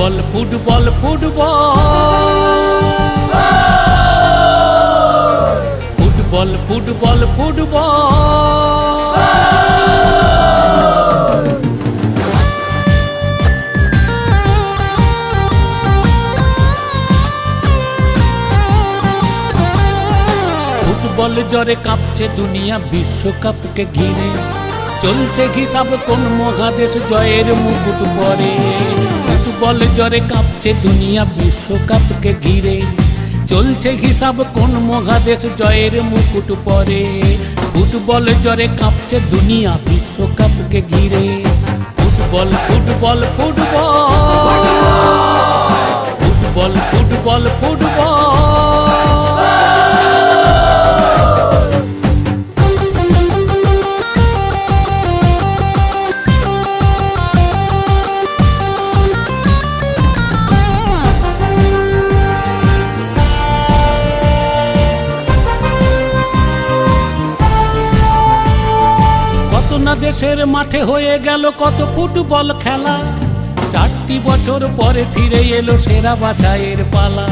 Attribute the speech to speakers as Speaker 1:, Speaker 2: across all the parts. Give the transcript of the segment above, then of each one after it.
Speaker 1: Football football football football football football football জ্বরে কাঁপছে দুনিয়া বিশ্বকাপকে ঘিরে চলছে হিসাব কোন মহাদেশ জয়ের মুকুট পরে ফুটবল জ্বরে কাঁপছে দুনিয়া বিশ্বকাপকে ঘিরে চলছে হিসাব কোন মহাদেশ জয়ের মুকুট পরে ফুটবল জ্বরে কাঁপছে দুনিয়া বিশ্বকাপকে ঘিরে football football football football football football দেশের মাঠে হয়ে গেল কত ফুটবল খেলা 4টি বছর পরে ফিরে এলো সেরা বাছাইয়ের পালা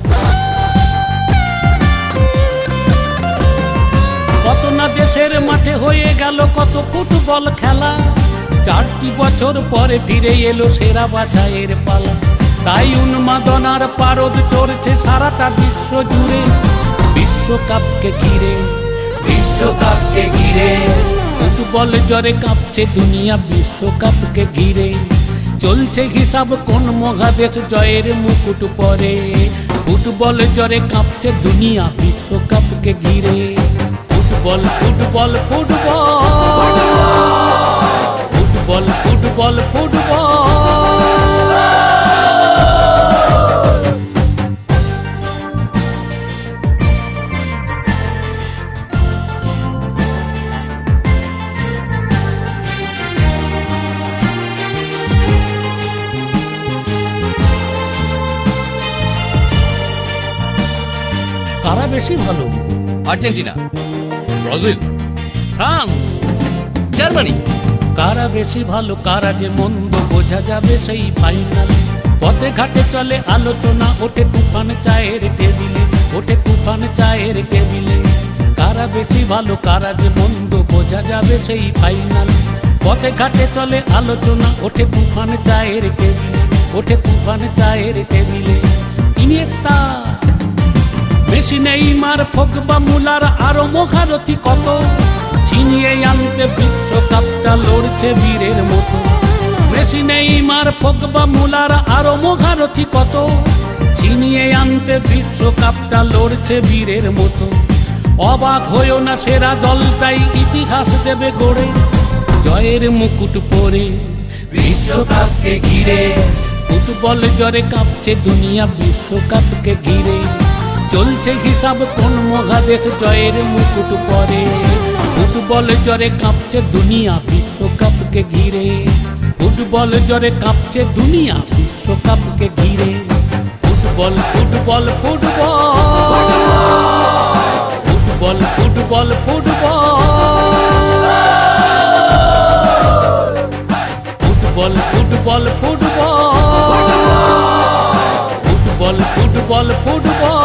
Speaker 1: কত না দেশের মাঠে হয়ে গেল কত ফুটবল খেলা 4টি বছর পরে ফিরে এলো সেরা বাছাইয়ের পালা তাই উন্মাদনার পারদ চড়ছে সারাটা বিশ্ব জুড়ে বিশ্বকাপকে ঘিরে বিশ্বকাপকে ঘিরে ফুটবল জ্বরে কাঁপছে দুনিয়া বিশ্বকাপকে ঘিরে চলছে হিসাব কোন মহাদেশ জয়ের মুকুট পরে ফুটবল জ্বরে কাঁপছে দুনিয়া বিশ্বকাপকে ঘিরে football football football football football football কারা বেশি ভালো?
Speaker 2: Argentina, Brazil, France, Germany.
Speaker 1: কারা বেশি ভালো কারা যে মন্দ বোঝা যাবে সেই ফাইনাল পথে ঘাটে চলে আলোচনা ওঠে তুফান চায়ের টেবিলে ওঠে তুফান চায়ের টেবিলে কারা বেশি ভালো কারা যে মন্দ বোঝা যাবে সেই ফাইনাল পথে ঘাটে চলে আলোচনা ওঠে তুফান চায়ের টেবিলে ওঠে তুফান চায়ের টেবিলে Iniesta Messi Neymar Pogba Muller আরো মহারথী কত ছিনিয়ে আনতে বিশ্বকাপটা লড়ছে বীরের মতো মেসি নেইমার পগবা মুলার আরো মহারথী কত ছিনিয়ে আনতে বিশ্বকাপটা লড়ছে বীরের মতো অবাক হয়েও না সেরা দলটাই ইতিহাস দেবে গড়ে জয়ের মুকুট পরে বিশ্বকাপকে ঘিরে ফুটবল জ্বরে কাঁপছে দুনিয়া বিশ্বকাপকে ঘিরে চলছে হিসাব কোন মহাদেশ জয়ের মুকুট পরে ফুটবল জ্বরে কাঁপছে দুনিয়া বিশ্বকাপকে ঘিরে ফুটবল জ্বরে কাঁপছে দুনিয়া বিশ্বকাপকে ঘিরে football football football football football football football football football football football football